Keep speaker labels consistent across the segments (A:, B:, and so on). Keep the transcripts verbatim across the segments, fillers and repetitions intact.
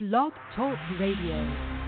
A: Blog Talk Radio.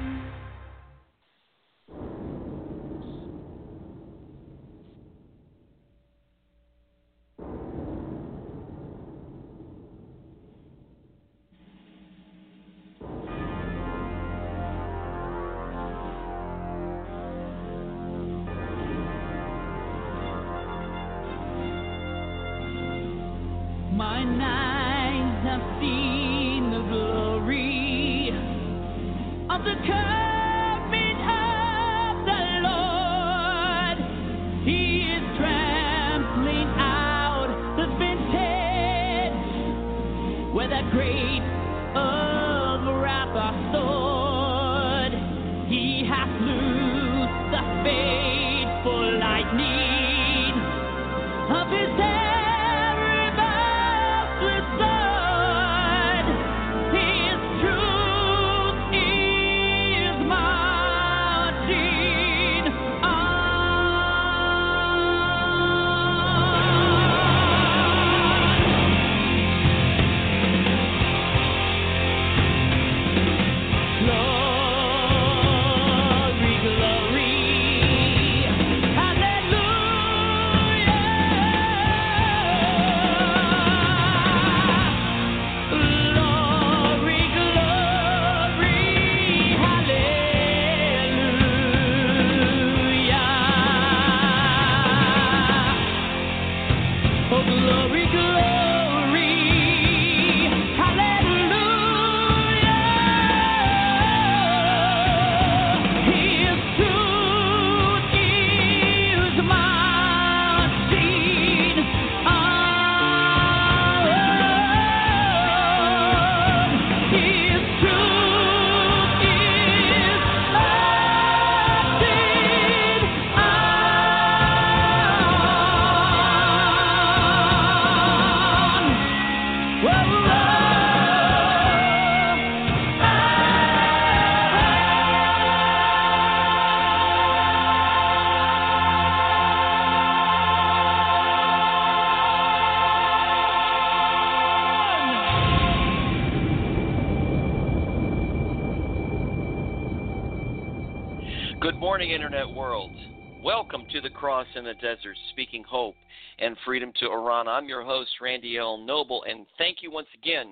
B: Good morning, Internet world. Welcome to the Cross in the Desert, speaking hope and freedom to Iran. I'm your host, Randy L. Noble, and thank you once again,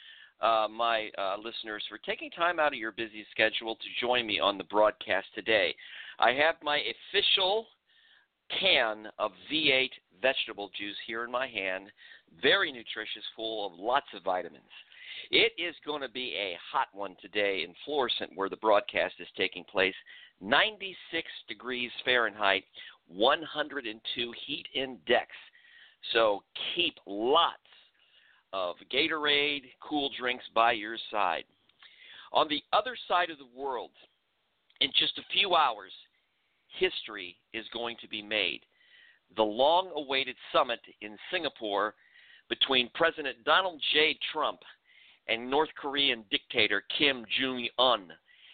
B: uh, my uh, listeners, for taking time out of your busy schedule to join me on the broadcast today. I have my official can of V eight vegetable juice here in my hand, very nutritious, full of lots of vitamins. It is going to be a hot one today in Florissant, where the broadcast is taking place. ninety-six degrees Fahrenheit, one hundred two heat index. So keep lots of Gatorade, cool drinks by your side. On the other side of the world, in just a few hours, history is going to be made. The long-awaited summit in Singapore between President Donald J. Trump and North Korean dictator Kim Jong-un.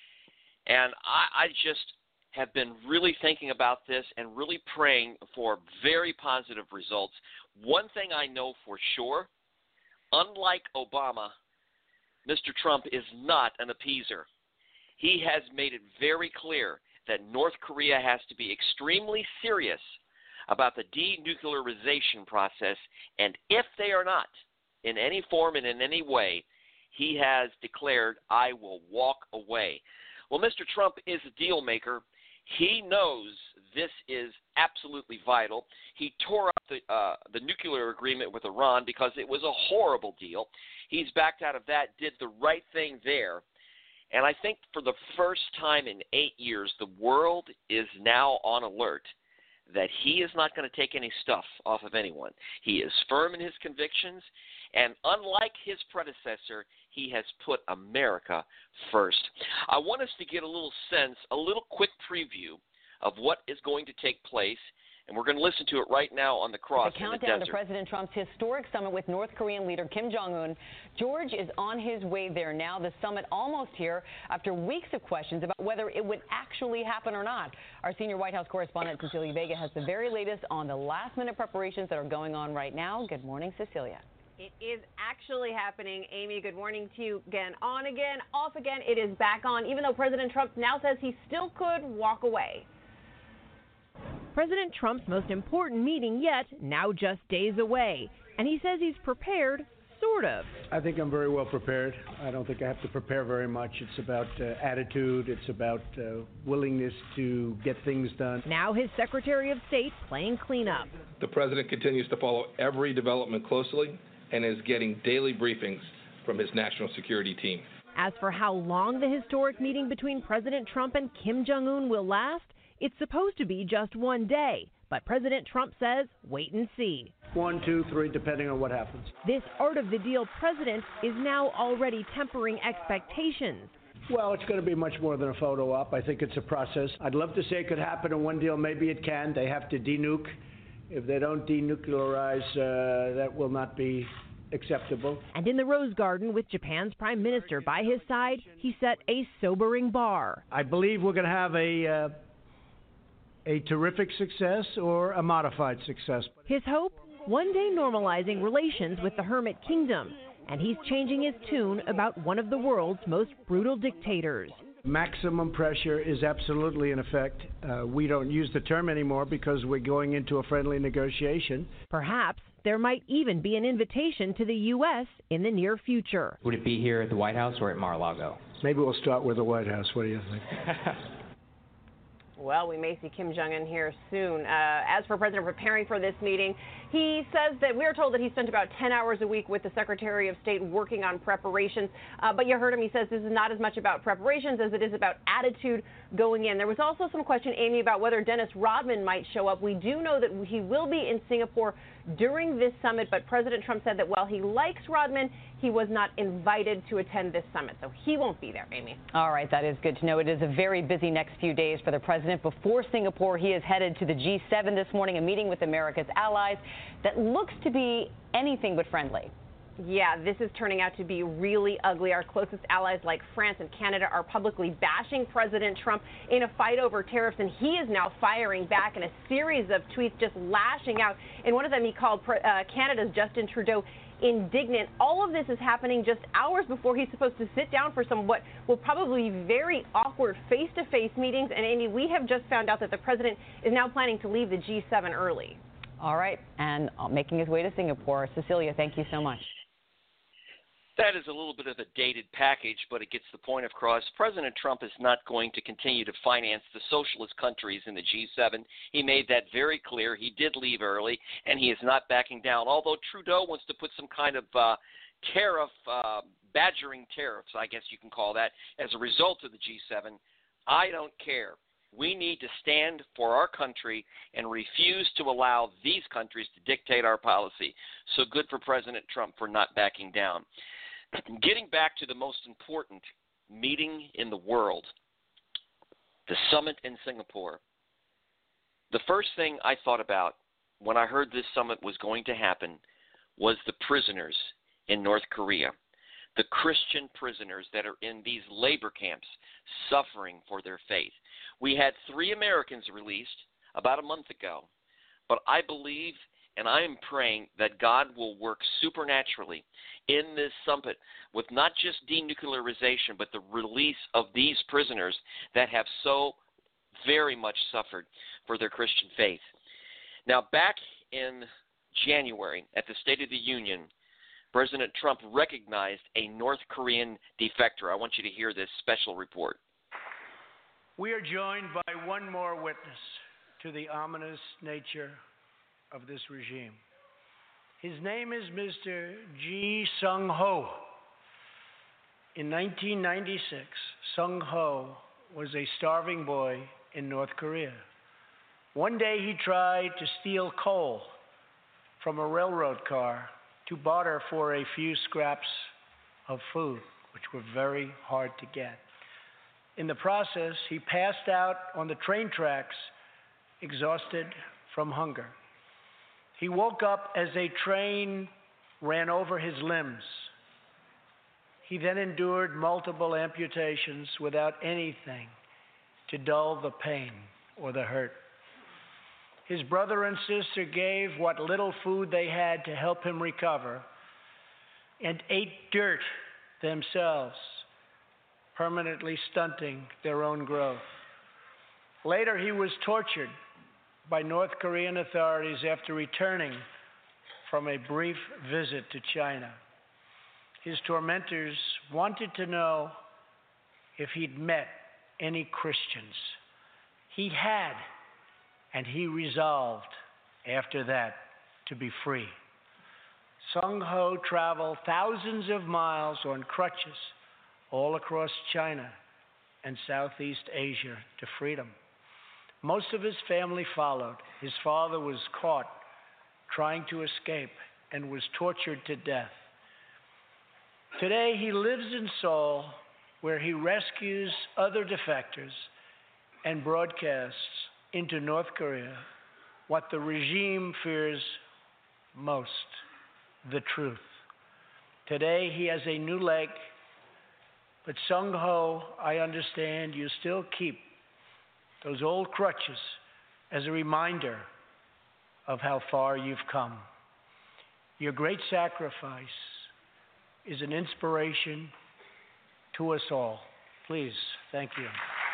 B: And I, I just have been really thinking about this and really praying for very positive results. One thing I know for sure, unlike Obama, Mister Trump is not an appeaser. He has made it very clear that North Korea has to be extremely serious about the denuclearization process, and if they are not, in any form and in any way, he has declared, I will walk away. Well, Mister Trump is a deal maker. He knows this is absolutely vital. He tore up the, uh, the nuclear agreement with Iran because it was a horrible deal. He's backed out of that, did the right thing there. And I think for the first time in eight years, the world is now on alert that he is not going to take any stuff off of anyone. He is firm in his convictions, and unlike his predecessor, he has put America first. I want us to get a little sense, a little quick preview of what is going to take place, and we're going to listen to it right now on the Cross in the Desert.
C: The countdown to President Trump's historic summit with North Korean leader Kim Jong-un. George is on his way there now. The summit almost here after weeks of questions about whether it would actually happen or not. Our senior White House correspondent Cecilia Vega has the very latest on the last-minute preparations that are going on right now. Good morning, Cecilia.
D: It is actually happening. Amy, good morning to you again. On again, off again. It is back on, even though President Trump now says he still could walk away.
A: President Trump's most important meeting yet, now just days away. And he says he's prepared, sort of.
E: I think I'm very well prepared. I don't think I have to prepare very much. It's about uh, attitude. It's about uh, willingness to get things done.
A: Now his Secretary of State playing cleanup.
F: The president continues to follow every development closely and is getting daily briefings from his national security team.
A: As for how long the historic meeting between President Trump and Kim Jong-un will last, it's supposed to be just one day. But President Trump says, wait and see.
E: One, two, three, depending on what happens.
A: This art of the deal president is now already tempering expectations.
E: Well, it's going to be much more than a photo op. I think it's a process. I'd love to say it could happen in one deal. Maybe it can. They have to denuke. If they don't denuclearize, uh, that will not be acceptable.
A: And in the Rose Garden, with Japan's prime minister by his side, he set a sobering bar.
E: I believe we're going to have a... Uh, a terrific success or a modified success.
A: His hope? One day normalizing relations with the Hermit Kingdom. And he's changing his tune about one of the world's most brutal dictators.
E: Maximum pressure is absolutely in effect. Uh, we don't use the term anymore because we're going into a friendly negotiation.
A: Perhaps there might even be an invitation to the U S in the near future.
G: Would it be here at the White House or at Mar-a-Lago?
E: Maybe we'll start with the White House. What do you think?
D: Well, we may see Kim Jong-un here soon. Uh, as for President preparing for this meeting, he says that we're told that he spent about ten hours a week with the Secretary of State working on preparations. Uh, but you heard him. He says this is not as much about preparations as it is about attitude going in. There was also some question, Amy, about whether Dennis Rodman might show up. We do know that he will be in Singapore during this summit, but President Trump said that while he likes Rodman, he was not invited to attend this summit, so he won't be there, Amy.
C: All right, that is good to know. It is a very busy next few days for the president. Before Singapore, he is headed to the G seven this morning, a meeting with America's allies that looks to be anything but friendly.
D: Yeah, this is turning out to be really ugly. Our closest allies like France and Canada are publicly bashing President Trump in a fight over tariffs, and he is now firing back in a series of tweets, just lashing out. In one of them, he called uh, Canada's Justin Trudeau indignant. All of this is happening just hours before he's supposed to sit down for some what will probably be very awkward face-to-face meetings. And, Amy, we have just found out that the president is now planning to leave the G seven early.
C: All right, and making his way to Singapore. Cecilia, thank you so much.
B: That is a little bit of a dated package, but it gets the point across. President Trump is not going to continue to finance the socialist countries in the G seven. He made that very clear. He did leave early, and he is not backing down. Although Trudeau wants to put some kind of uh, tariff, uh, badgering tariffs, I guess you can call that, as a result of the G seven, I don't care. We need to stand for our country and refuse to allow these countries to dictate our policy. So good for President Trump for not backing down. Getting back to the most important meeting in the world, the summit in Singapore. The first thing I thought about when I heard this summit was going to happen was the prisoners in North Korea, the Christian prisoners that are in these labor camps suffering for their faith. We had three Americans released about a month ago, but I believe and I am praying that God will work supernaturally in this summit with not just denuclearization, but the release of these prisoners that have so very much suffered for their Christian faith. Now, back in January at the State of the Union, President Trump recognized a North Korean defector. I want you to hear this special report.
E: We are joined by one more witness to the ominous nature of this regime. His name is Mister Ji Sung-ho. In nineteen ninety-six, Sung-ho was a starving boy in North Korea. One day he tried to steal coal from a railroad car to barter for a few scraps of food, which were very hard to get. In the process, he passed out on the train tracks, exhausted from hunger. He woke up as a train ran over his limbs. He then endured multiple amputations without anything to dull the pain or the hurt. His brother and sister gave what little food they had to help him recover, and ate dirt themselves, permanently stunting their own growth. Later, he was tortured by North Korean authorities after returning from a brief visit to China. His tormentors wanted to know if he'd met any Christians. He had, and he resolved after that to be free. Sung Ho traveled thousands of miles on crutches all across China and Southeast Asia to freedom. Most of his family followed. His father was caught trying to escape and was tortured to death. Today, he lives in Seoul, where he rescues other defectors and broadcasts into North Korea what the regime fears most, the truth. Today, he has a new leg, but Sung Ho, I understand you still keep those old crutches as a reminder of how far you've come. Your great sacrifice is an inspiration to us all. Please, thank you.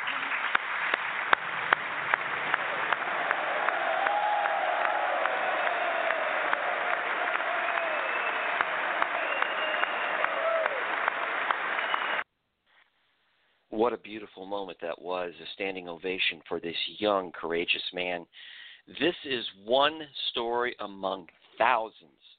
B: What a beautiful moment that was, a standing ovation for this young, courageous man. This is one story among thousands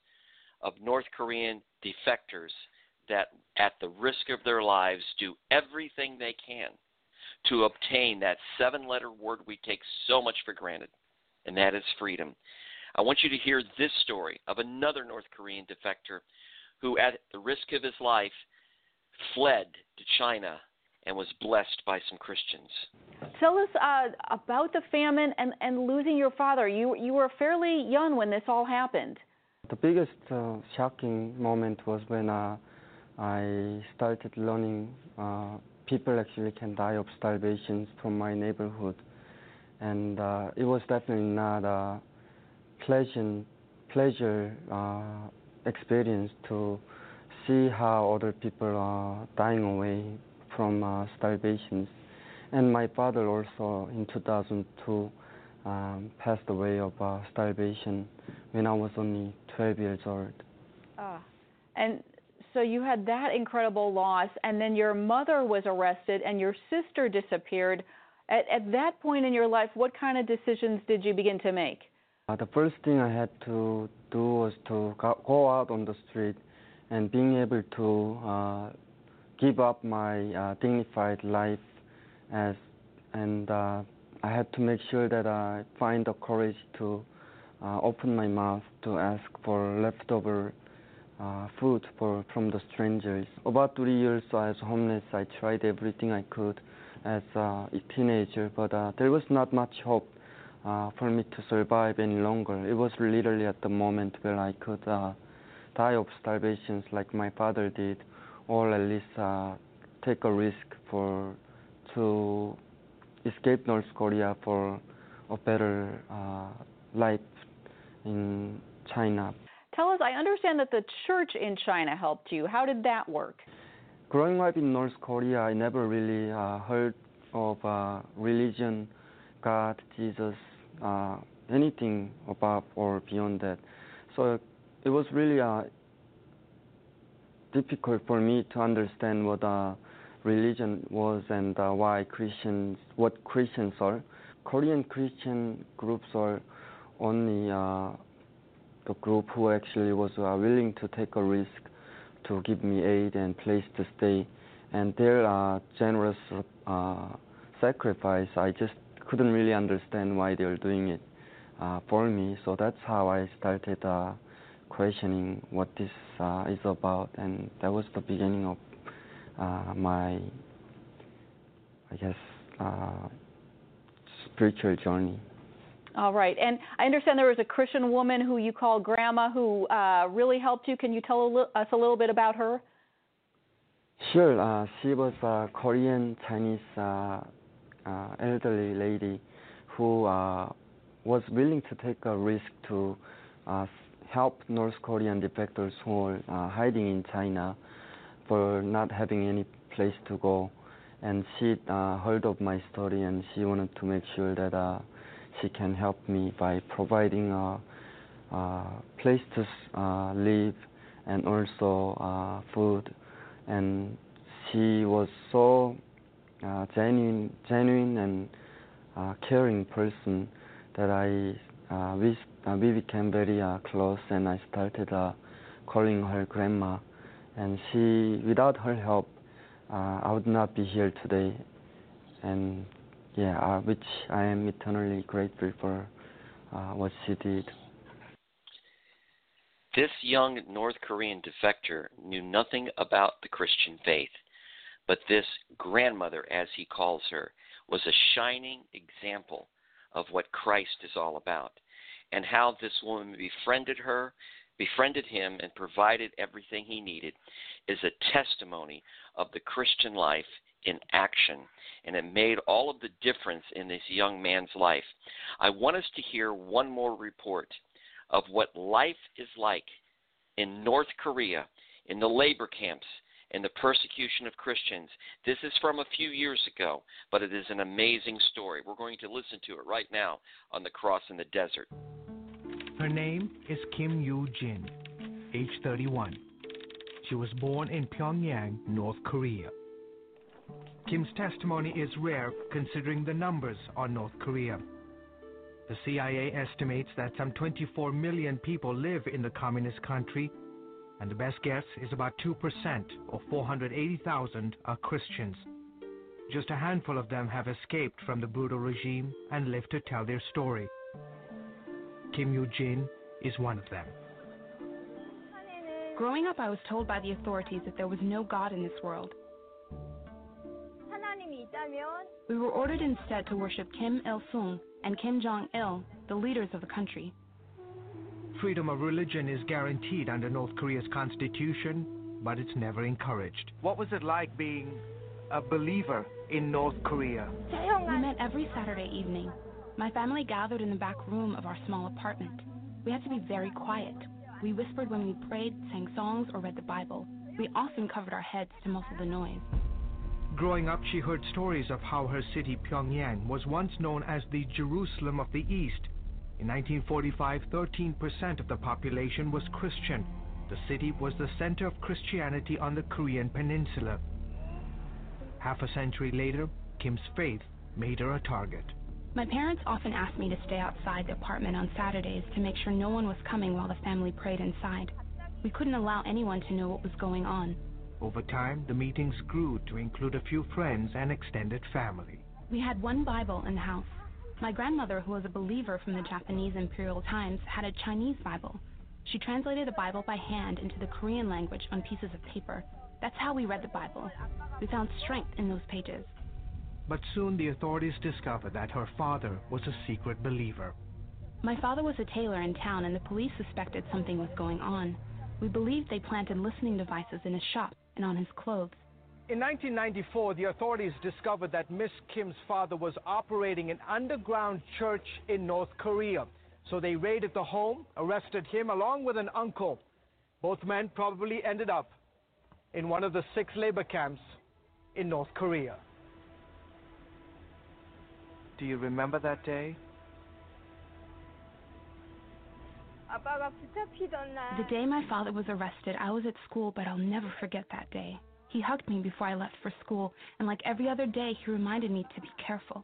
B: of North Korean defectors that, at the risk of their lives, do everything they can to obtain that seven-letter word we take so much for granted, and that is freedom. I want you to hear this story of another North Korean defector who, at the risk of his life, fled to China and was blessed by some Christians.
H: Tell us uh, about the famine and, and losing your father. You, you were fairly young when this all happened.
I: The biggest uh, shocking moment was when uh, I started learning uh, people actually can die of starvation from my neighborhood. And uh, it was definitely not a pleasant, pleasure uh, experience to see how other people are dying away from uh, starvation. And my father also in two thousand two um, passed away of uh, starvation when I was only twelve years old.
H: Uh, and so you had that incredible loss, and then your mother was arrested and your sister disappeared. At, at that point in your life, what kind of decisions did you begin to make?
I: Uh, the first thing I had to do was to go, go out on the street and being able to uh, give up my uh, dignified life, as and uh, I had to make sure that I find the courage to uh, open my mouth to ask for leftover uh, food for from the strangers. About three years as homeless, I tried everything I could as a teenager, but uh, there was not much hope uh, for me to survive any longer. It was literally at the moment where I could uh, die of starvation like my father did, or at least uh, take a risk for to escape North Korea for a better uh, life in China.
H: Tell us, I understand that the church in China helped you. How did that work?
I: Growing up in North Korea, I never really uh, heard of uh, religion, God, Jesus, uh, anything above or beyond that. So it was really uh, difficult for me to understand what uh, religion was and uh, why Christians, what Christians are. Korean Christian groups are only uh, the group who actually was uh, willing to take a risk to give me aid and place to stay. And their uh, generous uh, sacrifice, I just couldn't really understand why they were doing it uh, for me. So that's how I started uh, questioning what this uh, is about, and that was the beginning of uh, my, I guess, uh, spiritual journey.
H: All right, and I understand there was a Christian woman who you call Grandma who uh, really helped you. Can you tell a li- us a little bit about her?
I: Sure. Uh, she was a Korean Chinese uh, uh, elderly lady who uh, was willing to take a risk to uh, help North Korean defectors who are uh, hiding in China for not having any place to go. And she uh, heard of my story, and she wanted to make sure that uh, she can help me by providing a, a place to uh, live and also uh, food. And she was so uh, genuine, genuine and uh, caring person that I uh, we, uh, we became very uh, close, and I started uh, calling her grandma. And she, without her help, Uh, I would not be here today, and yeah, uh, which I am eternally grateful for uh, what she did.
B: This young North Korean defector knew nothing about the Christian faith, but this grandmother, as he calls her, was a shining example of what Christ is all about, and how this woman befriended her, befriended him, and provided everything he needed is a testimony of the Christian life in action, and it made all of the difference in this young man's life. I want us to hear one more report of what life is like in North Korea, in the labor camps, in the persecution of Christians. This is from a few years ago, but it is an amazing story. We're going to listen to it right now on The Cross in the Desert.
J: Her name is Kim Yoo-jin, age thirty-one. She was born in Pyongyang, North Korea. Kim's testimony is rare considering the numbers on North Korea. The C I A estimates that some twenty-four million people live in the communist country, and the best guess is about two percent, or four hundred eighty thousand, are Christians. Just a handful of them have escaped from the brutal regime and lived to tell their story. Kim Yoo-jin is one of them.
K: Growing up, I was told by the authorities that there was no God in this world. We were ordered instead to worship Kim Il-sung and Kim Jong-il, the leaders of the country.
J: Freedom of religion is guaranteed under North Korea's constitution, but it's never encouraged. What was it like being a believer in North Korea?
K: We met every Saturday evening. My family gathered in the back room of our small apartment. We had to be very quiet. We whispered when we prayed, sang songs, or read the Bible. We often covered our heads to muffle the noise.
J: Growing up, she heard stories of how her city, Pyongyang, was once known as the Jerusalem of the East. In nineteen forty-five, thirteen percent of the population was Christian. The city was the center of Christianity on the Korean peninsula. Half a century later, Kim's faith made her a target.
K: My parents often asked me to stay outside the apartment on Saturdays to make sure no one was coming while the family prayed inside. We couldn't allow anyone to know what was going on.
J: Over time, the meetings grew to include a few friends and extended family.
K: We had one Bible in the house. My grandmother, who was a believer from the Japanese imperial times, had a Chinese Bible. She translated the Bible by hand into the Korean language on pieces of paper. That's how we read the Bible. We found strength in those pages.
J: But soon the authorities discovered that her father was a secret believer.
K: My father was a tailor in town, and the police suspected something was going on. We believed they planted listening devices in his shop and on his clothes.
J: In nineteen ninety-four, the authorities discovered that Miss Kim's father was operating an underground church in North Korea. So they raided the home, arrested him along with an uncle. Both men probably ended up in one of the six labor camps in North Korea. Do you remember that day?
K: The day my father was arrested, I was at school, but I'll never forget that day. He hugged me before I left for school, and like every other day, he reminded me to be careful.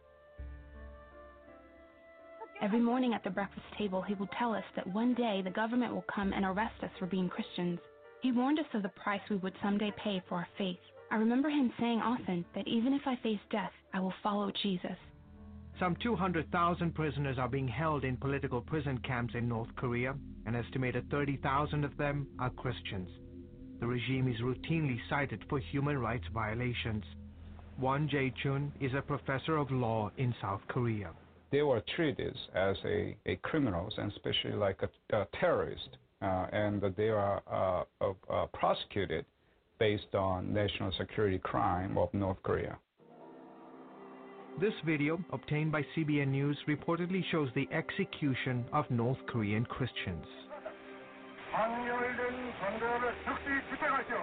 K: Every morning at the breakfast table, he would tell us that one day the government will come and arrest us for being Christians. He warned us of the price we would someday pay for our faith. I remember him saying often that even if I face death, I will follow Jesus.
J: Some two hundred thousand prisoners are being held in political prison camps in North Korea. An estimated thirty thousand of them are Christians. The regime is routinely cited for human rights violations. Won Jae-chun is a professor of law in South Korea.
L: They were treated as a, a criminals, and especially like a, a terrorist, uh, and they are uh, uh, prosecuted based on national security crime of North Korea.
J: This video, obtained by C B N News, reportedly shows the execution of North Korean Christians.
M: 방열된 선거를 즉시 집행하시오.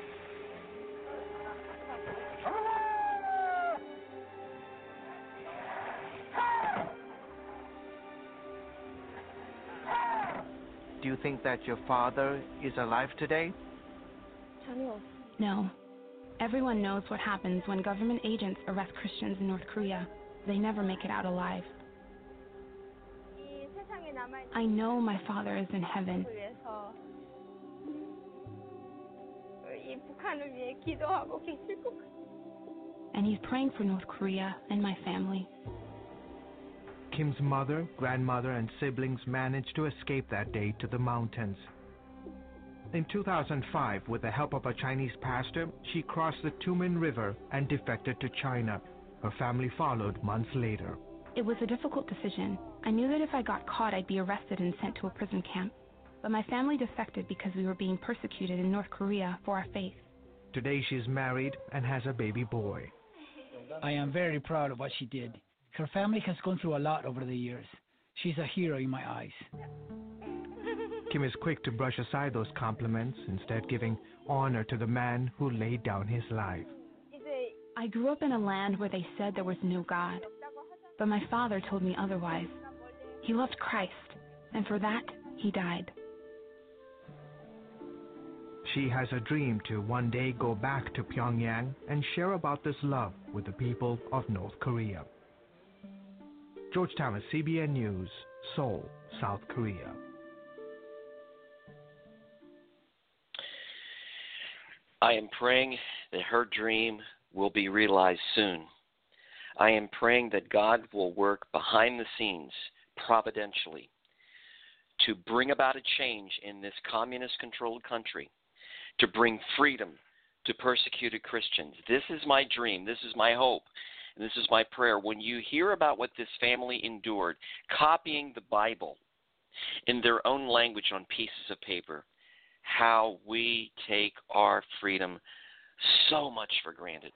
N: Do you think that your father is alive today?
K: No. Everyone knows what happens when government agents arrest Christians in North Korea. They never make it out alive. I know my father is in heaven. And he's praying for North Korea and my family.
J: Kim's mother, grandmother, and siblings managed to escape that day to the mountains. In two thousand five, with the help of a Chinese pastor, she crossed the Tumen River and defected to China. Her family followed months later.
K: It was a difficult decision. I knew that if I got caught, I'd be arrested and sent to a prison camp. But my family defected because we were being persecuted in North Korea for our faith.
J: Today she's married and has a baby boy.
O: I am very proud of what she did. Her family has gone through a lot over the years. She's a hero in my eyes.
J: Kim is quick to brush aside those compliments, instead giving honor to the man who laid down his life.
K: I grew up in a land where they said there was no God. But my father told me otherwise. He loved Christ, and for that, he died.
J: She has a dream to one day go back to Pyongyang and share about this love with the people of North Korea. George Thomas, C B N News, Seoul, South Korea.
B: I am praying that her dream will be realized soon. I am praying that God will work behind the scenes, providentially, to bring about a change in this communist-controlled country, to bring freedom to persecuted Christians. This is my dream. This is my hope. And this is my prayer. When you hear about what this family endured, copying the Bible in their own language on pieces of paper, how we take our freedom so much for granted.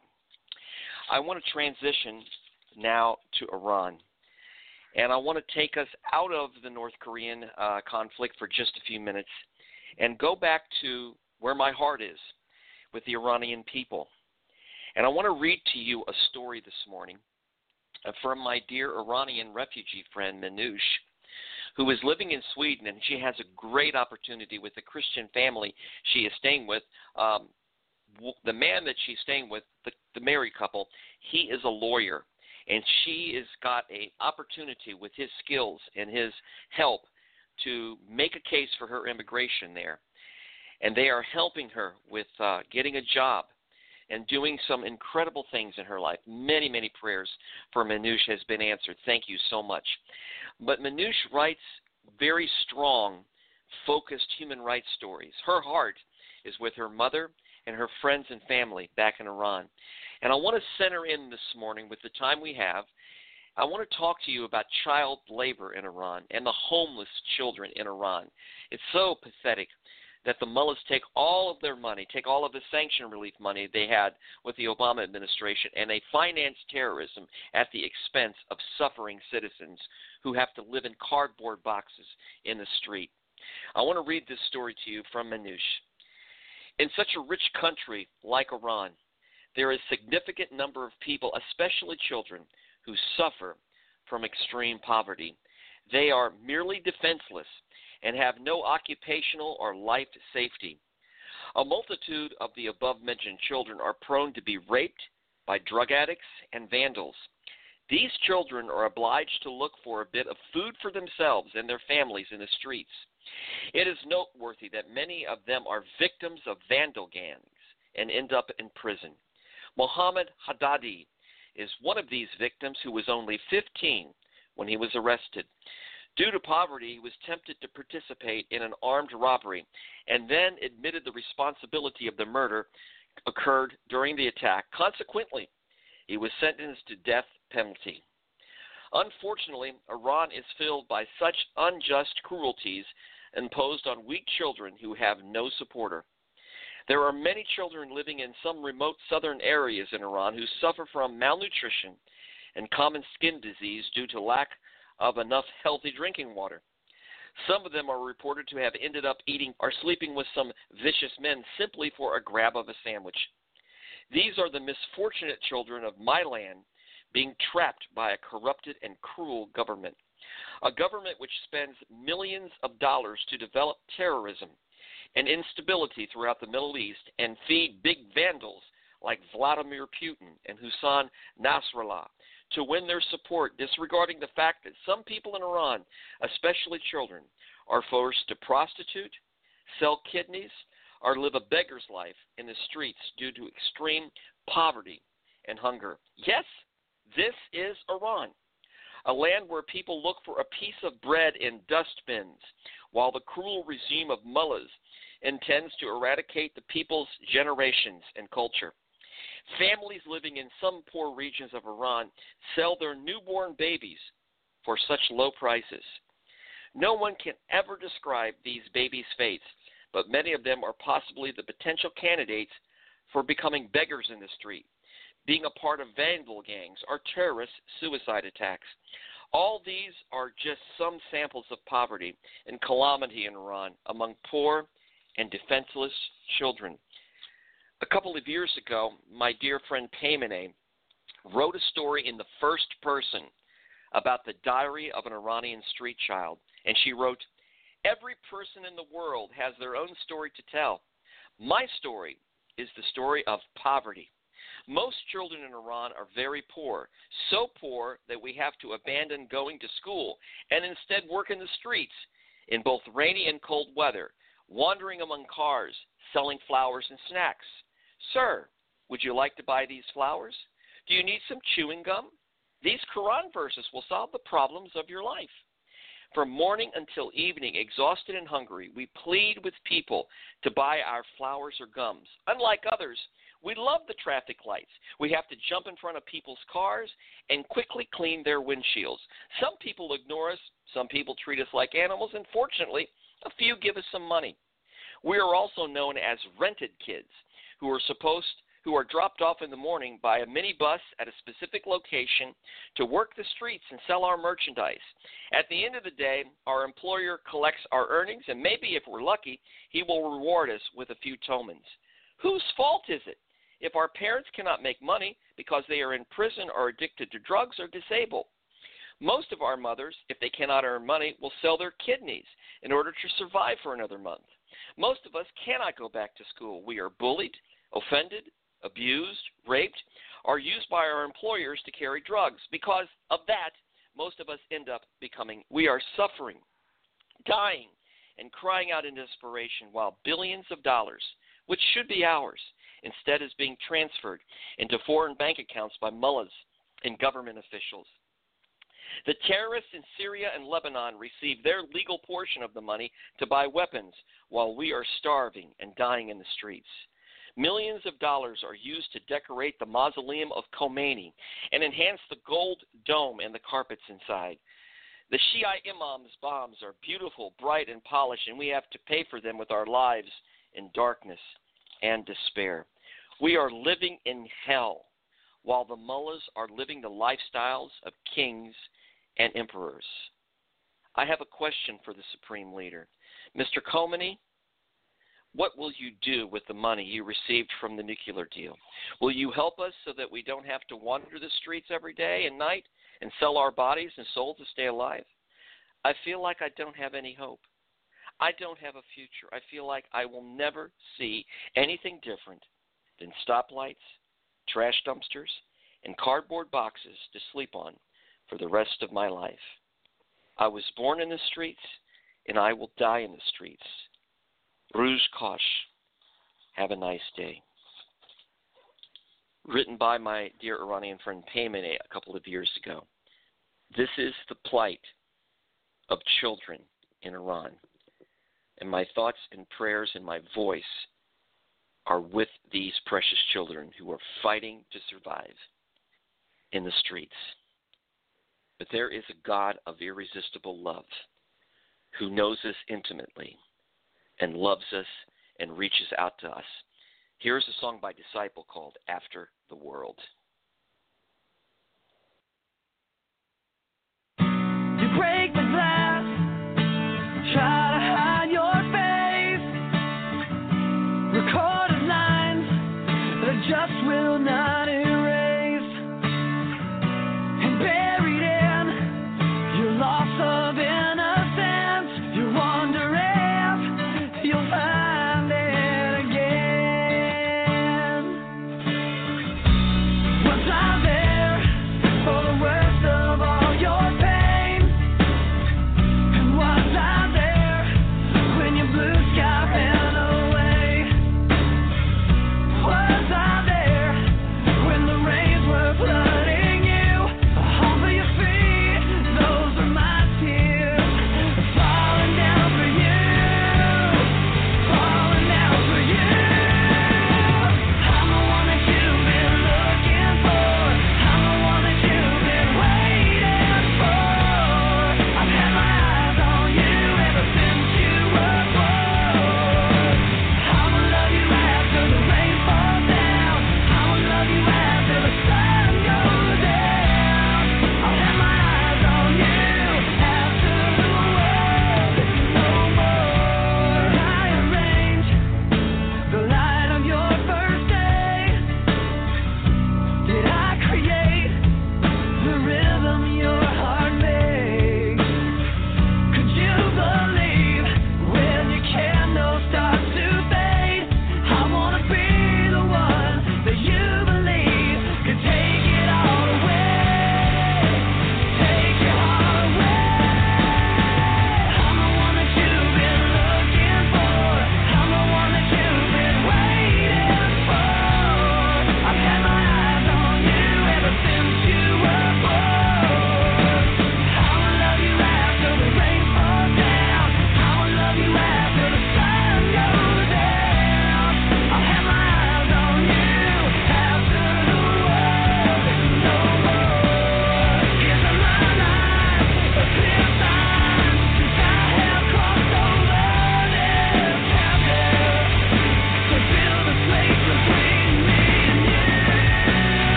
B: I want to transition now to Iran. And I want to take us out of the North Korean uh, conflict for just a few minutes and go back to where my heart is, with the Iranian people. And I want to read to you a story this morning from my dear Iranian refugee friend, Manoush, who is living in Sweden, and she has a great opportunity with a Christian family she is staying with. Um, the man that she's staying with, the, the married couple, he is a lawyer, and she has got an opportunity with his skills and his help to make a case for her immigration there. And they are helping her with uh, getting a job and doing some incredible things in her life. Many, many prayers for Manoush has been answered. Thank you so much. But Manoush writes very strong, focused human rights stories. Her heart is with her mother and her friends and family back in Iran. And I want to center in this morning with the time we have. I want to talk to you about child labor in Iran and the homeless children in Iran. It's so pathetic that the mullahs take all of their money, take all of the sanction relief money they had with the Obama administration, and they finance terrorism at the expense of suffering citizens who have to live in cardboard boxes in the street. I want to read this story to you from Manoush. In such a rich country like Iran, there is a significant number of people, especially children, who suffer from extreme poverty. They are merely defenseless and have no occupational or life safety. A multitude of the above-mentioned children are prone to be raped by drug addicts and vandals. These children are obliged to look for a bit of food for themselves and their families in the streets. It is noteworthy that many of them are victims of vandal gangs and end up in prison. Mohammed Haddadi is one of these victims who was only fifteen when he was arrested. Due to poverty, he was tempted to participate in an armed robbery and then admitted the responsibility of the murder occurred during the attack. Consequently, he was sentenced to death penalty. Unfortunately, Iran is filled by such unjust cruelties imposed on weak children who have no supporter. There are many children living in some remote southern areas in Iran who suffer from malnutrition and common skin disease due to lack of enough healthy drinking water. Some of them are reported to have ended up eating or sleeping with some vicious men simply for a grab of a sandwich. These are the misfortunate children of my land being trapped by a corrupted and cruel government, a government which spends millions of dollars to develop terrorism and instability throughout the Middle East and feed big vandals like Vladimir Putin and Hassan Nasrallah to win their support, disregarding the fact that some people in Iran, especially children, are forced to prostitute, sell kidneys, or live a beggar's life in the streets due to extreme poverty and hunger. Yes, this is Iran, a land where people look for a piece of bread in dustbins, while the cruel regime of mullahs intends to eradicate the people's generations and culture. Families living in some poor regions of Iran sell their newborn babies for such low prices. No one can ever describe these babies' fates, but many of them are possibly the potential candidates for becoming beggars in the street, being a part of vandal gangs or terrorist suicide attacks. All these are just some samples of poverty and calamity in Iran among poor and defenseless children. A couple of years ago, my dear friend Paymaneh wrote a story in the first person about the diary of an Iranian street child, and she wrote, "Every person in the world has their own story to tell. My story is the story of poverty. Most children in Iran are very poor, so poor that we have to abandon going to school and instead work in the streets in both rainy and cold weather, wandering among cars, selling flowers and snacks. Sir, would you like to buy these flowers? Do you need some chewing gum? These Quran verses will solve the problems of your life." From morning until evening, exhausted and hungry, we plead with people to buy our flowers or gums. Unlike others, we love the traffic lights. We have to jump in front of people's cars and quickly clean their windshields. Some people ignore us. Some people treat us like animals. And fortunately, a few give us some money. We are also known as rented kids, who are supposed who are dropped off in the morning by a minibus at a specific location to work the streets and sell our merchandise. At the end of the day, our employer collects our earnings, and maybe if we're lucky, he will reward us with a few tomans. Whose fault is it if our parents cannot make money because they are in prison or addicted to drugs or disabled? Most of our mothers, if they cannot earn money, will sell their kidneys in order to survive for another month. Most of us cannot go back to school. We are bullied, offended, abused, raped, or used by our employers to carry drugs. Because of that, most of us end up becoming, we are suffering, dying, and crying out in desperation while billions of dollars, which should be ours, instead is being transferred into foreign bank accounts by mullahs and government officials. The terrorists in Syria and Lebanon receive their legal portion of the money to buy weapons while we are starving and dying in the streets. Millions of dollars are used to decorate the mausoleum of Khomeini and enhance the gold dome and the carpets inside. The Shiite imams' bombs are beautiful, bright, and polished, and we have to pay for them with our lives in darkness and despair. We are living in hell while the mullahs are living the lifestyles of kings and emperors. I have a question for the Supreme Leader. Mister Khomeini, what will you do with the money you received from the nuclear deal? Will you help us so that we don't have to wander the streets every day and night and sell our bodies and souls to stay alive? I feel like I don't have any hope. I don't have a future. I feel like I will never see anything different than stoplights, trash dumpsters, and cardboard boxes to sleep on for the rest of my life. I was born in the streets, and I will die in the streets. Rouge Kosh. Have a nice day. Written by my dear Iranian friend Paymaneh a couple of years ago. This is the plight of children in Iran. And my thoughts and prayers and my voice are with these precious children who are fighting to survive in the streets. But there is a God of irresistible love who knows us intimately and loves us and reaches out to us. Here's a song by Disciple called After the World.
P: To break the glass,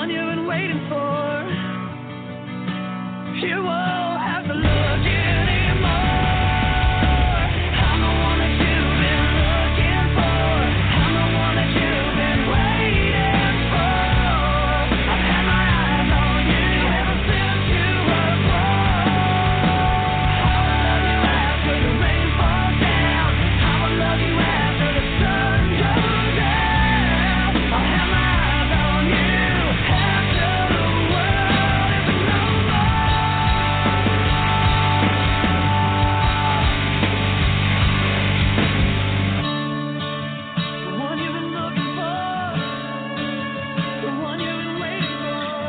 P: one you've been waiting for. You won't have to look anymore. I'm the one that you've been looking for. I'm the one that you've been waiting for. I've had my eyes on you ever since you were born. I will love you after the rain falls down. I will love you after the sun goes down. I'll have my eyes on you after the world is no more. The one you've been looking for, the one you've been waiting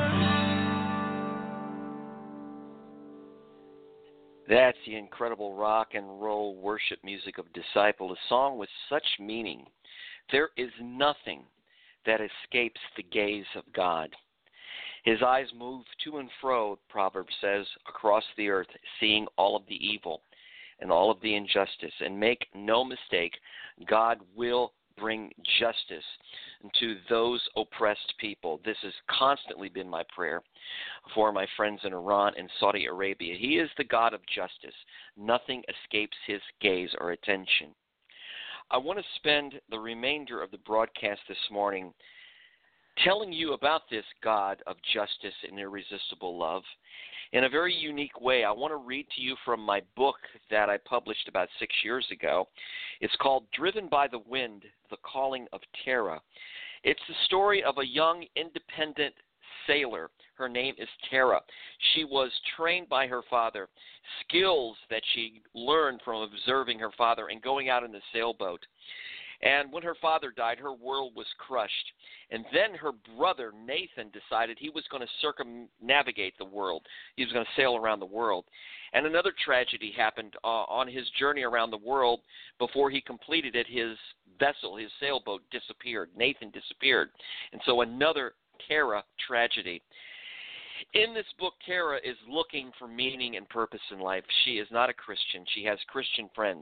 P: for.
B: That's the incredible rock and roll worship music of Disciple, a song with such meaning. There is nothing that escapes the gaze of God. His eyes move to and fro, Proverbs says, across the earth, seeing all of the evil and all of the injustice. And make no mistake, God will bring justice to those oppressed people. This has constantly been my prayer for my friends in Iran and Saudi Arabia. He is the God of justice. Nothing escapes his gaze or attention. I want to spend the remainder of the broadcast this morning telling you about this God of justice and irresistible love in a very unique way. I want to read to you from my book that I published about six years ago. It's called Driven by the Wind, The Calling of Tara. It's the story of a young, independent sailor. Her name is Tara. She was trained by her father, skills that she learned from observing her father and going out in the sailboat. And when her father died, her world was crushed. And then her brother, Nathan, decided he was going to circumnavigate the world. He was going to sail around the world. And another tragedy happened uh, on his journey around the world. Before he completed it, his vessel, his sailboat, disappeared. Nathan disappeared. And so another Tara tragedy. In this book, Tara is looking for meaning and purpose in life. She is not a Christian. She has Christian friends.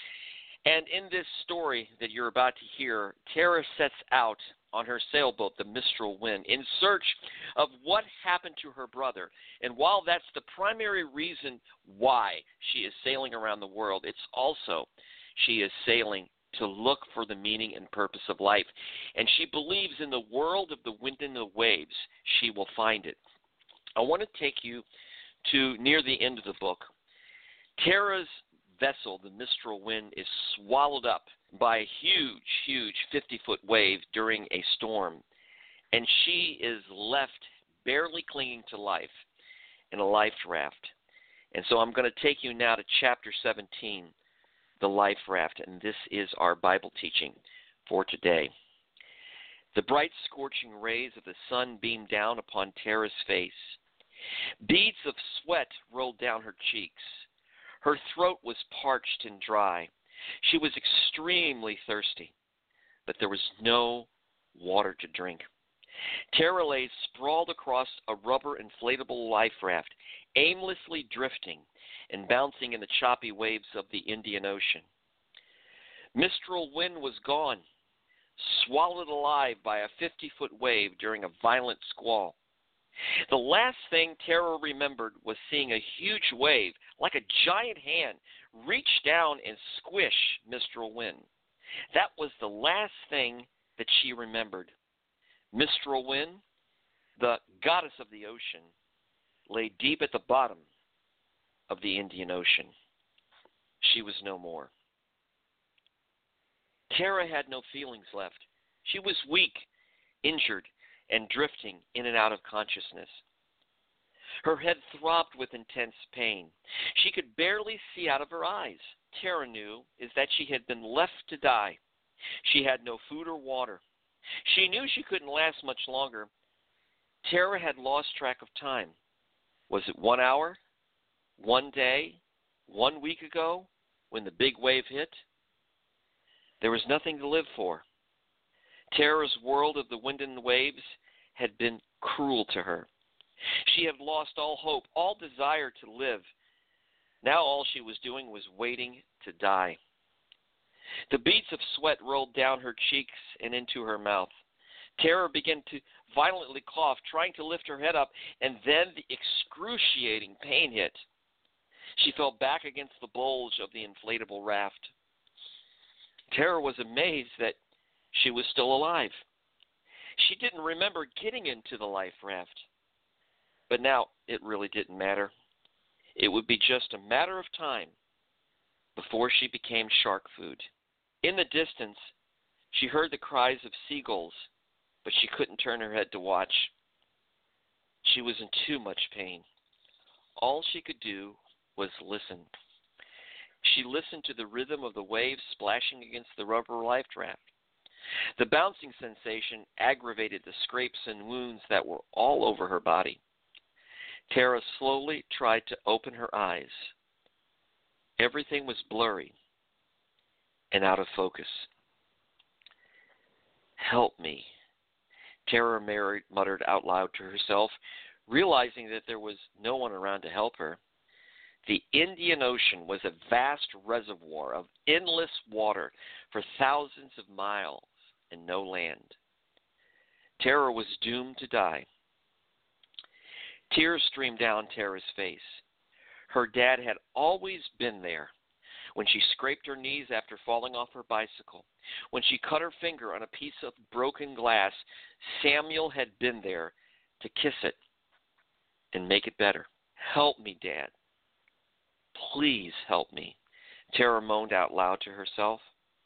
B: And in this story that you're about to hear, Tara sets out on her sailboat, the Mistral Wind, in search of what happened to her brother. And while that's the primary reason why she is sailing around the world, it's also she is sailing to look for the meaning and purpose of life. And she believes in the world of the wind and the waves, she will find it. I want to take you to near the end of the book. Tara's vessel, the Mistral Wind, is swallowed up by a huge, huge fifty-foot wave during a storm, and she is left barely clinging to life in a life raft. And so I'm going to take you now to chapter seventeen, the life raft, and this is our Bible teaching for today. The bright scorching rays of the sun beamed down upon Tara's face. Beads of sweat rolled down her cheeks. Her throat was parched and dry. She was extremely thirsty, but there was no water to drink. Tara lay sprawled across a rubber inflatable life raft, aimlessly drifting and bouncing in the choppy waves of the Indian Ocean. Mistral Wind was gone, swallowed alive by a fifty-foot wave during a violent squall. The last thing Tara remembered was seeing a huge wave, like a giant hand, reach down and squish Mistral Wind. That was the last thing that she remembered. Mistral Wind, the goddess of the ocean, lay deep at the bottom of the Indian Ocean. She was no more. Tara had no feelings left. She was weak, injured, and drifting in and out of consciousness. Her head throbbed with intense pain. She could barely see out of her eyes. Tara knew is that she had been left to die. She had no food or water. She knew she couldn't last much longer. Tara had lost track of time. Was it one hour, one day, one week ago when the big wave hit? There was nothing to live for. Tara's world of the wind and the waves had been cruel to her. She had lost all hope, all desire to live. Now all she was doing was waiting to die. The beads of sweat rolled down her cheeks and into her mouth. Tara began to violently cough, trying to lift her head up, and then the excruciating pain hit. She fell back against the bulge of the inflatable raft. Tara was amazed that she was still alive. She didn't remember getting into the life raft. But now it really didn't matter. It would be just a matter of time before she became shark food. In the distance, she heard the cries of seagulls, but she couldn't turn her head to watch. She was in too much pain. All she could do was listen. She listened to the rhythm of the waves splashing against the rubber life raft. The bouncing sensation aggravated the scrapes and wounds that were all over her body. Tara slowly tried to open her eyes. Everything was blurry and out of focus. "Help me," Tara muttered out loud to herself, realizing that there was no one around to help her. The Indian Ocean was a vast reservoir of endless water for thousands of miles and no land. Tara was doomed to die. Tears streamed down Tara's face. Her dad had always been there. When she scraped her knees after falling off her bicycle, when she cut her finger on a piece of broken glass, Samuel had been there to kiss it and make it better. "Help me, Dad. Please help me," Tara moaned out loud to herself.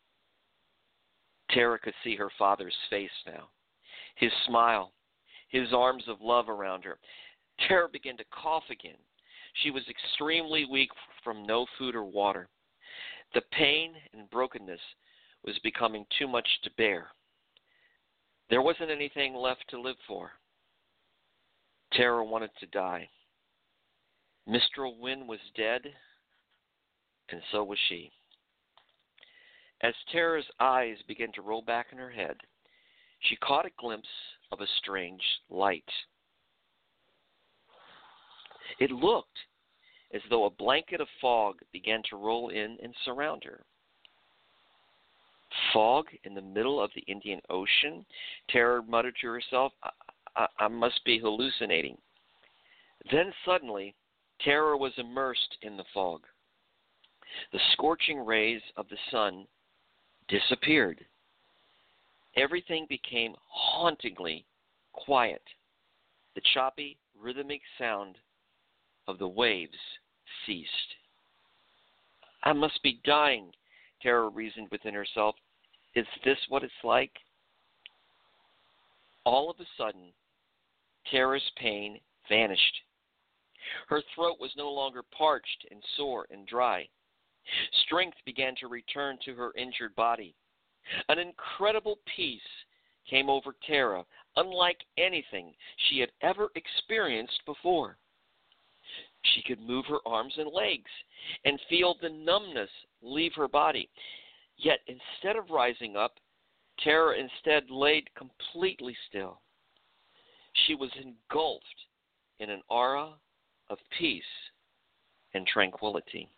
B: Tara could see her father's face now, his smile, his arms of love around her. Tara began to cough again. She was extremely weak from no food or water. The pain and brokenness was becoming too much to bear. There wasn't anything left to live for. Tara wanted to die. Mistral Wind was dead, and so was she. As Tara's eyes began to roll back in her head, she caught a glimpse of a strange light. It looked as though a blanket of fog began to roll in and surround her. Fog in the middle of the Indian Ocean? Tara muttered to herself, I, I, I must be hallucinating. Then suddenly, Tara was immersed in the fog. The scorching rays of the sun disappeared. Everything became hauntingly quiet. The choppy, rhythmic sound of the waves ceased. I must be dying, Tara reasoned within herself. Is this what it's like? All of a sudden, Tara's pain vanished. Her throat was no longer parched and sore and dry. Strength began to return to her injured body. An incredible peace came over Tara, unlike anything she had ever experienced before. She could move her arms and legs and feel the numbness leave her body. Yet instead of rising up, Tara instead laid completely still. She was engulfed in an aura of peace and tranquility.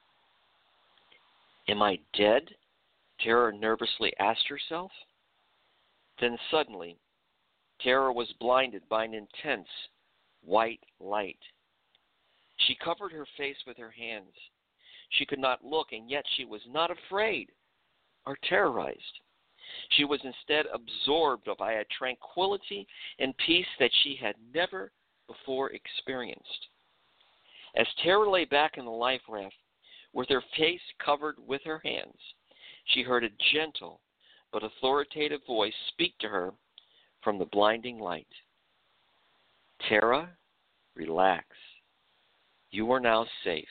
B: Am I dead? Tara nervously asked herself. Then suddenly, Tara was blinded by an intense white light. She covered her face with her hands. She could not look, and yet she was not afraid or terrorized. She was instead absorbed by a tranquility and peace that she had never before experienced. As Tara lay back in the life raft, with her face covered with her hands, she heard a gentle but authoritative voice speak to her from the blinding light. Tara, relax. You are now safe.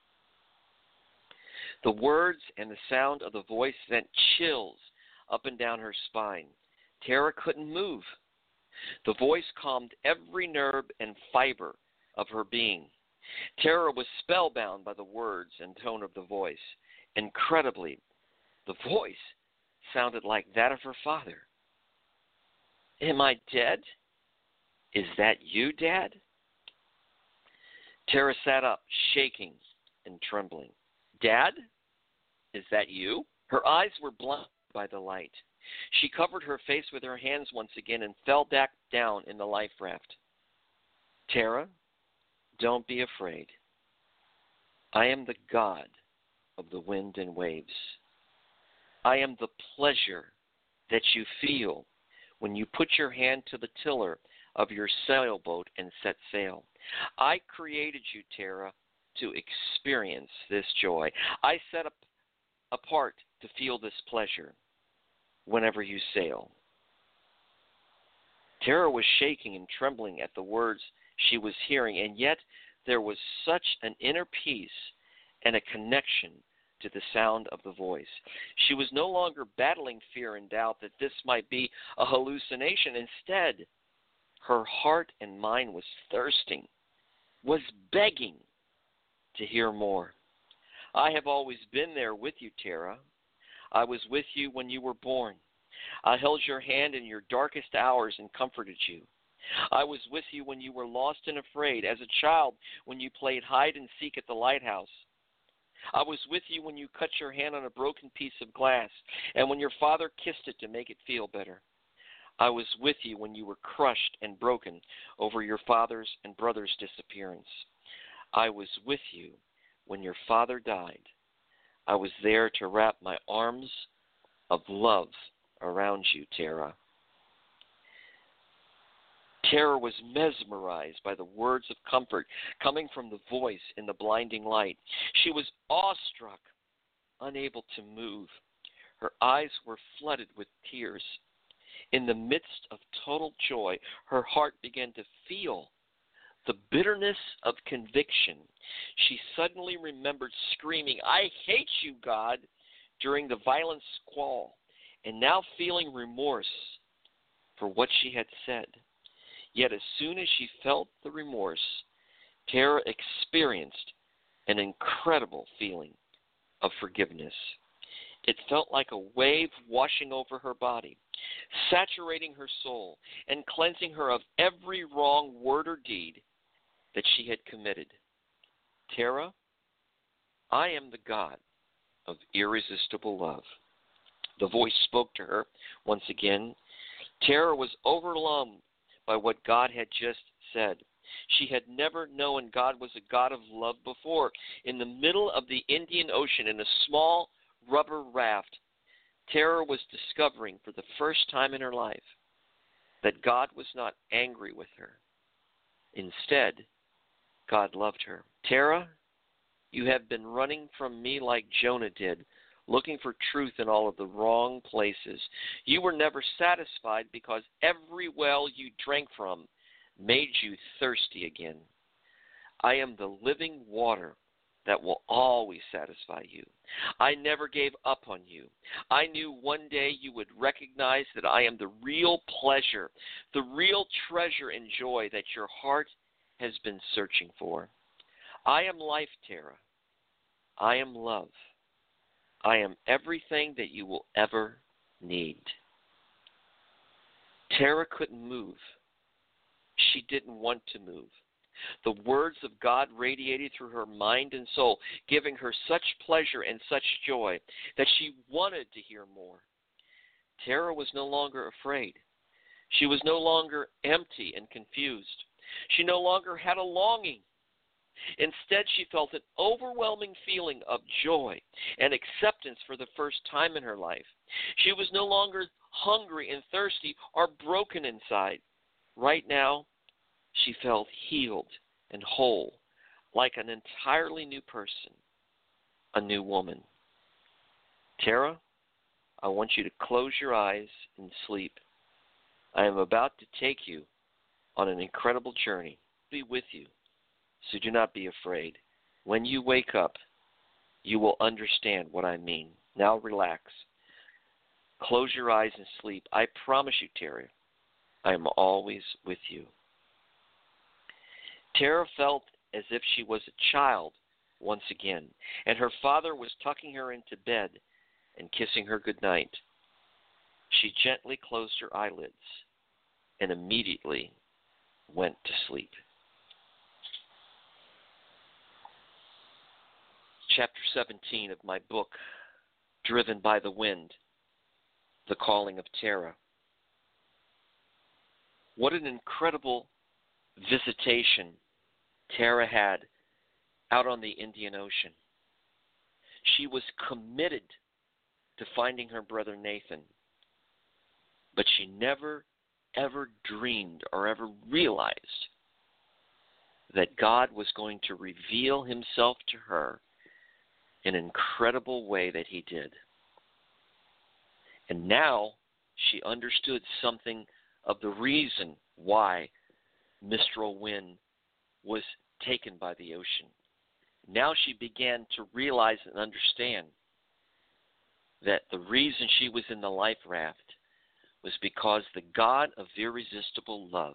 B: The words and the sound of the voice sent chills up and down her spine. Tara couldn't move. The voice calmed every nerve and fiber of her being. Tara was spellbound by the words and tone of the voice. Incredibly, the voice sounded like that of her father. Am I dead? Is that you, Dad? Tara sat up, shaking and trembling. Dad? Is that you? Her eyes were blinded by the light. She covered her face with her hands once again and fell back down in the life raft. Tara, don't be afraid. I am the God of the wind and waves. I am the pleasure that you feel when you put your hand to the tiller of your sailboat and set sail. I created you, Tara, to experience this joy. I set up apart to feel this pleasure whenever you sail. Tara was shaking and trembling at the words she was hearing, and yet there was such an inner peace and a connection to the sound of the voice. She was no longer battling fear and doubt that this might be a hallucination. Instead, her heart and mind was thirsting, was begging to hear more. I have always been there with you, Tara. I was with you when you were born. I held your hand in your darkest hours and comforted you. I was with you when you were lost and afraid, as a child when you played hide and seek at the lighthouse. I was with you when you cut your hand on a broken piece of glass and when your father kissed it to make it feel better. I was with you when you were crushed and broken over your father's and brother's disappearance. I was with you when your father died. I was there to wrap my arms of love around you, Tara. Tara was mesmerized by the words of comfort coming from the voice in the blinding light. She was awestruck, unable to move. Her eyes were flooded with tears. In the midst of total joy, her heart began to feel the bitterness of conviction. She suddenly remembered screaming, "I hate you, God," during the violent squall, and now feeling remorse for what she had said. Yet as soon as she felt the remorse, Tara experienced an incredible feeling of forgiveness. It felt like a wave washing over her body, saturating her soul, and cleansing her of every wrong word or deed that she had committed. Tara, I am the God of irresistible love. The voice spoke to her once again. Tara was overwhelmed by what God had just said. She had never known God was a God of love before. In the middle of the Indian Ocean, in a small rubber raft, Tara was discovering for the first time in her life that God was not angry with her. Instead, God loved her. Tara, you have been running from me like Jonah did, looking for truth in all of the wrong places. You were never satisfied because every well you drank from made you thirsty again. I am the living water that will always satisfy you. I never gave up on you. I knew one day you would recognize that I am the real pleasure, the real treasure and joy that your heart has been searching for. I am life, Tara. I am love. I am everything that you will ever need. Tara couldn't move. She didn't want to move. The words of God radiated through her mind and soul, giving her such pleasure and such joy that she wanted to hear more. Tara was no longer afraid. She was no longer empty and confused. She no longer had a longing. Instead, she felt an overwhelming feeling of joy and acceptance for the first time in her life. She was no longer hungry and thirsty or broken inside. Right now, she felt healed and whole, like an entirely new person, a new woman. Tara, I want you to close your eyes and sleep. I am about to take you on an incredible journey. I'll be with you. So do not be afraid. When you wake up, you will understand what I mean. Now relax. Close your eyes and sleep. I promise you, Tara, I am always with you. Tara felt as if she was a child once again, and her father was tucking her into bed and kissing her goodnight. She gently closed her eyelids and immediately went to sleep. Chapter seventeen of my book, Driven by the Wind. the calling of Tara. What an incredible visitation Tara had out on the Indian Ocean. She was committed to finding her brother Nathan, but she never, ever dreamed or ever realized that God was going to reveal himself to her in an incredible way that he did. And now she understood something of the reason why Mistral Wind was taken by the ocean. Now she began to realize and understand that the reason she was in the life raft was because the God of irresistible love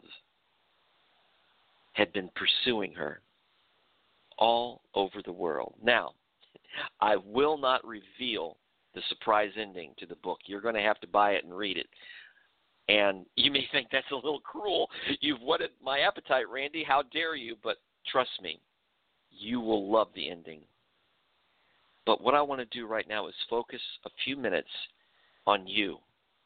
B: had been pursuing her all over the world. Now, I will not reveal the surprise ending to the book. You're going to have to buy it and read it. And you may think that's a little cruel. You've whetted my appetite, Randy. How dare you? But trust me, you will love the ending. But what I want to do right now is focus a few minutes on you.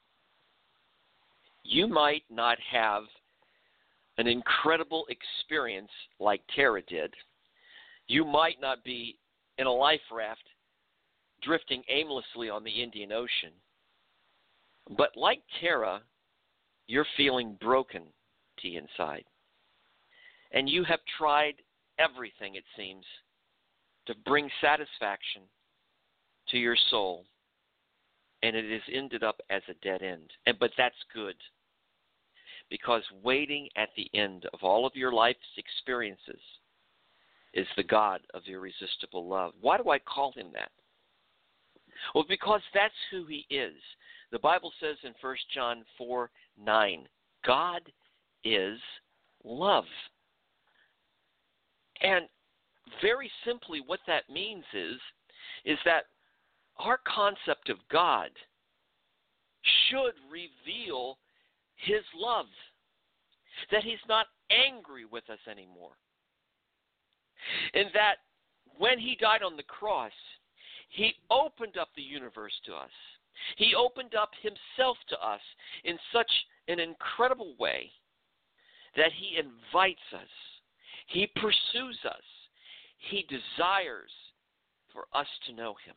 B: You might not have an incredible experience like Tara did. You might not be in a life raft drifting aimlessly on the Indian Ocean. But like Tara, you're feeling broken to the inside. And you have tried everything, it seems, to bring satisfaction to your soul. And it has ended up as a dead end. And but that's good. Because waiting at the end of all of your life's experiences is the God of irresistible love. Why do I call him that? Well, because that's who he is. The Bible says in First John four nine, God is love. And very simply what that means is, is that our concept of God should reveal his love, that he's not angry with us anymore. And that when he died on the cross, he opened up the universe to us. He opened up himself to us in such an incredible way that he invites us. He pursues us. He desires for us to know him.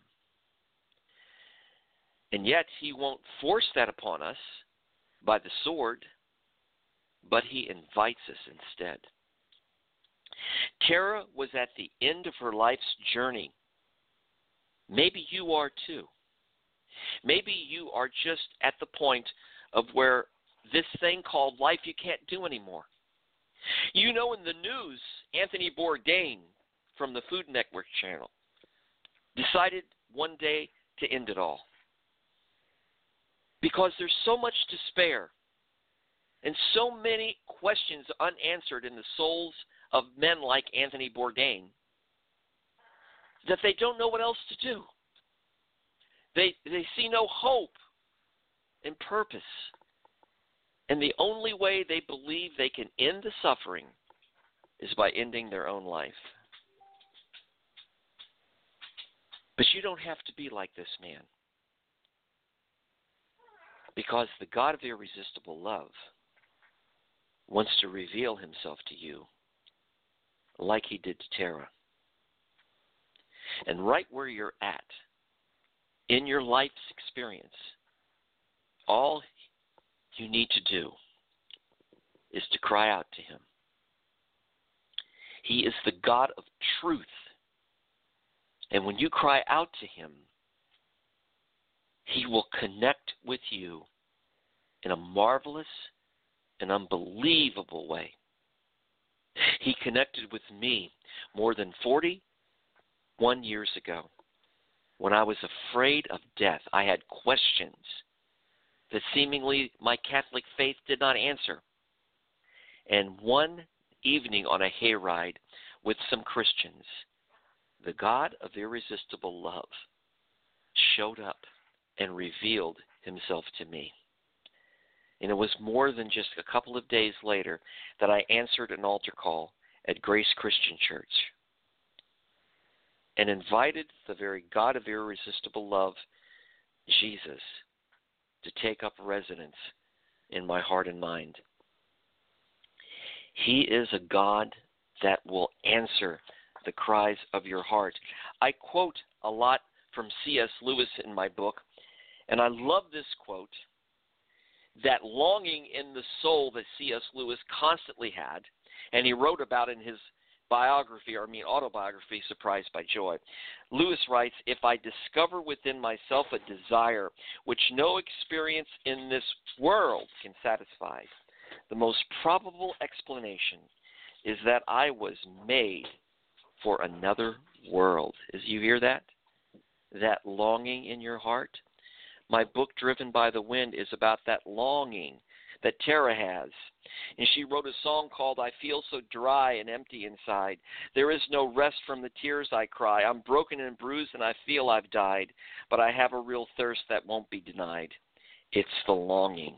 B: And yet he won't force that upon us by the sword, but he invites us instead. Tara was at the end of her life's journey. Maybe you are too. Maybe you are just at the point of where this thing called life you can't do anymore. You know, in the news, Anthony Bourdain from the Food Network channel decided one day to end it all. Because there's so much despair and so many questions unanswered in the souls of men like Anthony Bourdain that they don't know what else to do. They they see no hope and purpose. And the only way they believe they can end the suffering is by ending their own life. But you don't have to be like this man. Because the God of irresistible love wants to reveal himself to you like he did to Tara. And right where you're at, in your life's experience, all you need to do is to cry out to him. He is the God of truth. And when you cry out to him, he will connect with you in a marvelous and unbelievable way. He connected with me more than forty-one years ago when I was afraid of death. I had questions that seemingly my Catholic faith did not answer. And one evening on a hayride with some Christians, the God of irresistible love showed up and revealed himself to me. And it was more than just a couple of days later that I answered an altar call at Grace Christian Church and invited the very God of irresistible love, Jesus, to take up residence in my heart and mind. He is a God that will answer the cries of your heart. I quote a lot from C S Lewis in my book, and I love this quote, that longing in the soul that C S Lewis constantly had, and he wrote about in his biography, or I mean autobiography, Surprised by Joy. Lewis writes, if I discover within myself a desire which no experience in this world can satisfy, the most probable explanation is that I was made for another world. As you hear that? That longing in your heart? My book, Driven by the Wind, is about that longing that Tara has. And she wrote a song called I Feel So Dry and Empty Inside. There is no rest from the tears I cry. I'm broken and bruised and I feel I've died, but I have a real thirst that won't be denied. It's the longing.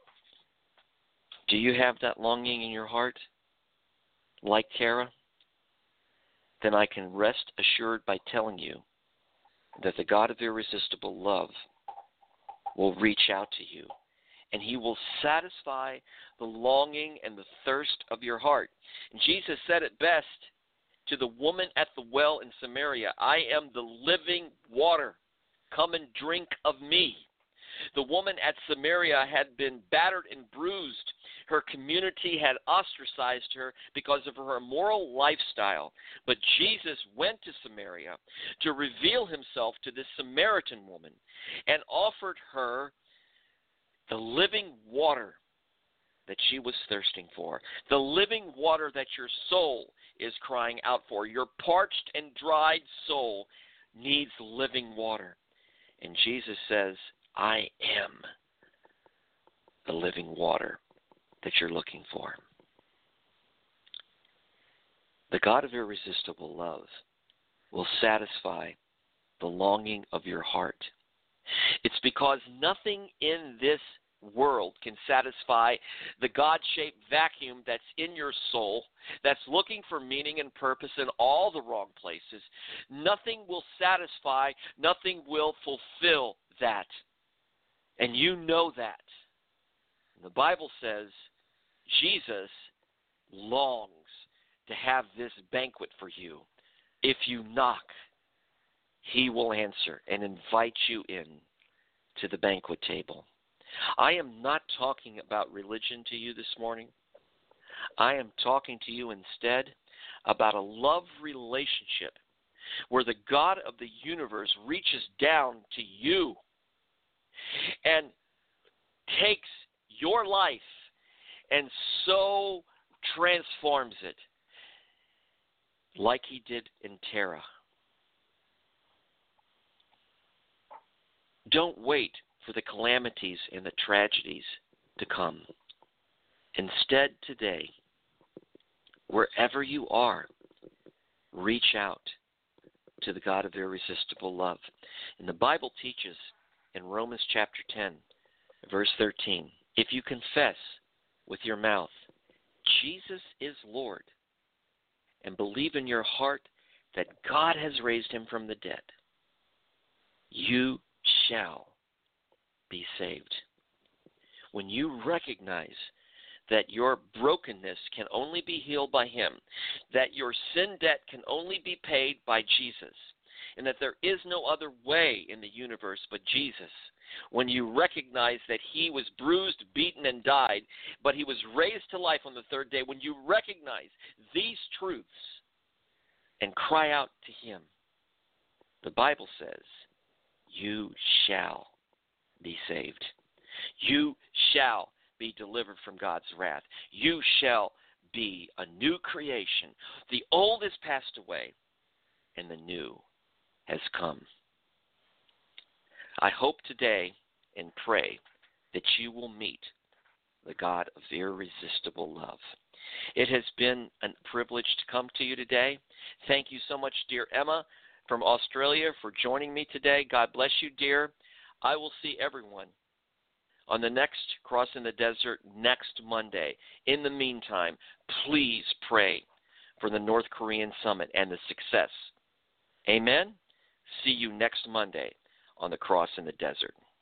B: Do you have that longing in your heart, like Tara? Then I can rest assured by telling you that the God of irresistible love will reach out to you, and he will satisfy the longing and the thirst of your heart. And Jesus said it best to the woman at the well in Samaria, I am the living water. Come and drink of me. The woman at Samaria had been battered and bruised. Her community had ostracized her because of her immoral lifestyle. But Jesus went to Samaria to reveal himself to this Samaritan woman and offered her the living water that she was thirsting for, the living water that your soul is crying out for. Your parched and dried soul needs living water. And Jesus says, I am the living water that you're looking for. The God of irresistible love will satisfy the longing of your heart. It's because nothing in this world can satisfy the God-shaped vacuum that's in your soul, that's looking for meaning and purpose in all the wrong places. Nothing will satisfy, nothing will fulfill that. And you know that. The Bible says Jesus longs to have this banquet for you. If you knock, he will answer and invite you in to the banquet table. I am not talking about religion to you this morning. I am talking to you instead about a love relationship where the God of the universe reaches down to you and takes your life and so transforms it like he did in Tara. Don't wait for the calamities and the tragedies to come. Instead, today, wherever you are, reach out to the God of irresistible love. And the Bible teaches in Romans chapter ten, verse thirteen, if you confess with your mouth Jesus is Lord and believe in your heart that God has raised him from the dead, you shall be saved. When you recognize that your brokenness can only be healed by him, that your sin debt can only be paid by Jesus, and that there is no other way in the universe but Jesus, when you recognize that he was bruised, beaten, and died, but he was raised to life on the third day, when you recognize these truths and cry out to him, the Bible says, you shall be saved. You shall be delivered from God's wrath. You shall be a new creation. The old has passed away, and the new has come. I hope today and pray that you will meet the God of irresistible love. It has been a privilege to come to you today. Thank you so much, dear Emma from Australia, for joining me today. God bless you, dear. I will see everyone on the next Crossing the Desert next Monday. In the meantime, please pray for the North Korean summit and the success. Amen? See you next Monday on the Cross in the Desert.